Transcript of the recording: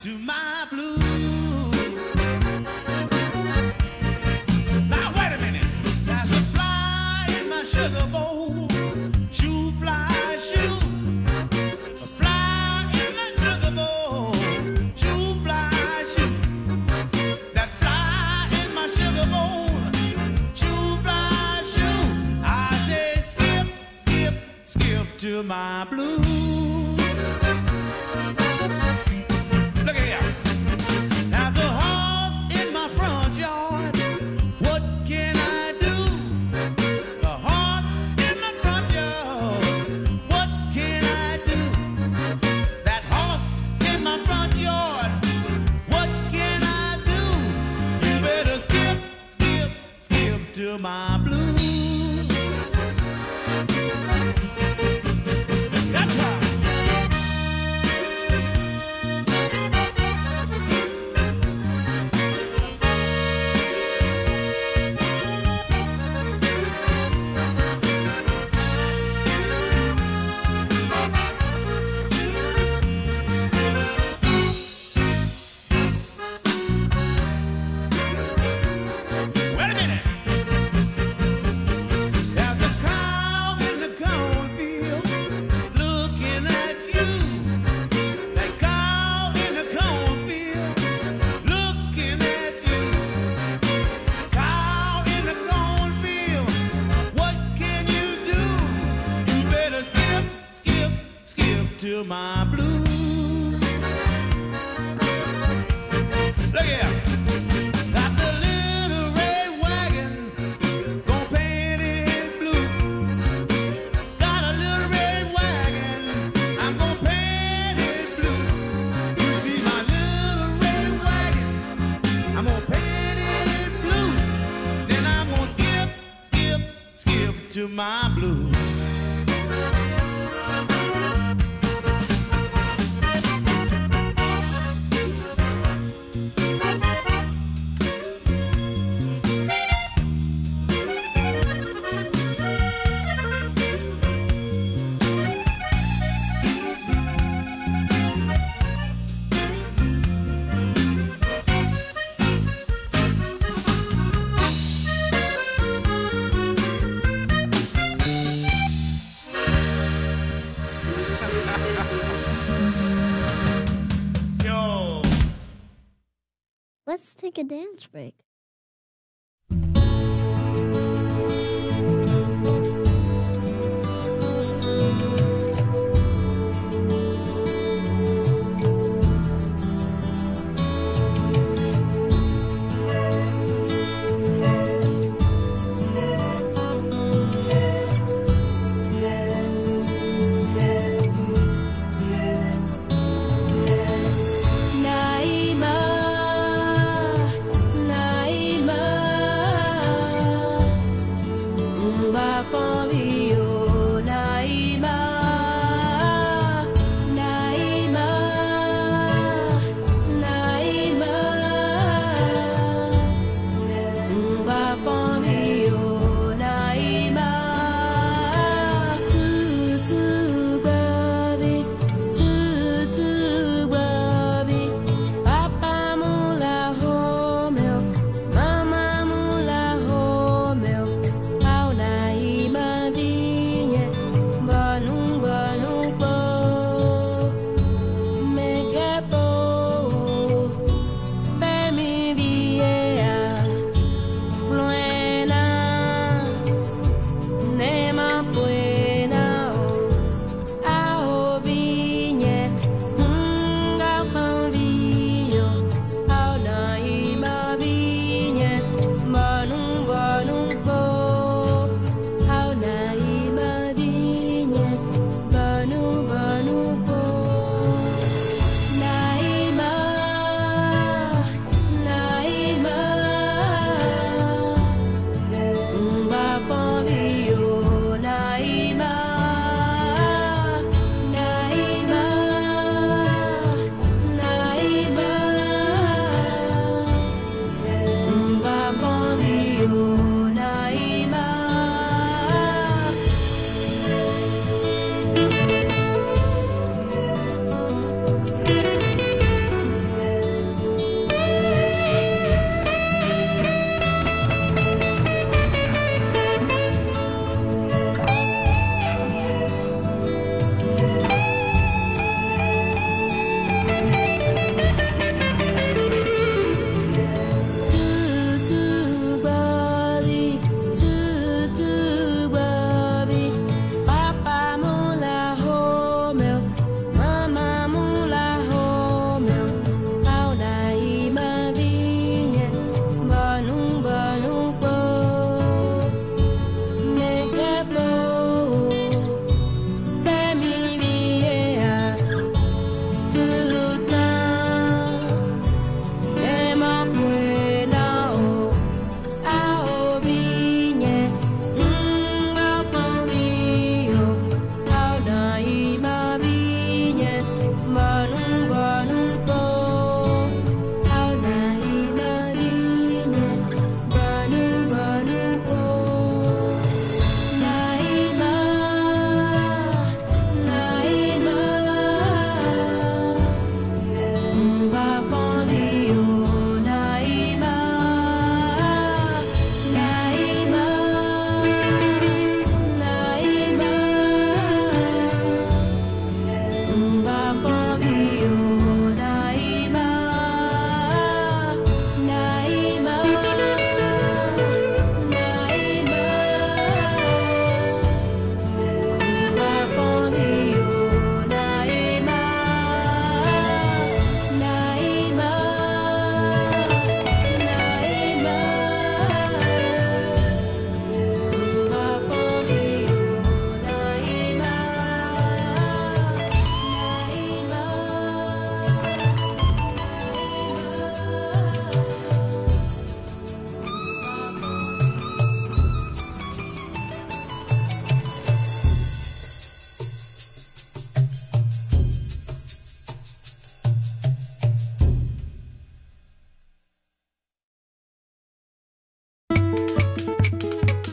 To my blues. Now wait a minute. There's a fly in my sugar bowl. Shoo fly, shoo. A fly in my sugar bowl. Shoo fly, shoo. That fly in my sugar bowl. Shoo fly, shoo. I say skip, skip, skip to my blues. Look at here. There's a horse in my front yard. What can I do? A horse in my front yard. What can I do? That horse in my front yard. What can I do? You better skip, skip, skip to my blues. That's right. To my blues. Look here. Got the little red wagon, gonna paint it blue. Got a little red wagon, I'm gonna paint it blue. You see my little red wagon, I'm gonna paint it blue. Then I'm gonna skip, skip, skip to my blues. Yo. Let's take a dance break. Naima, One by one.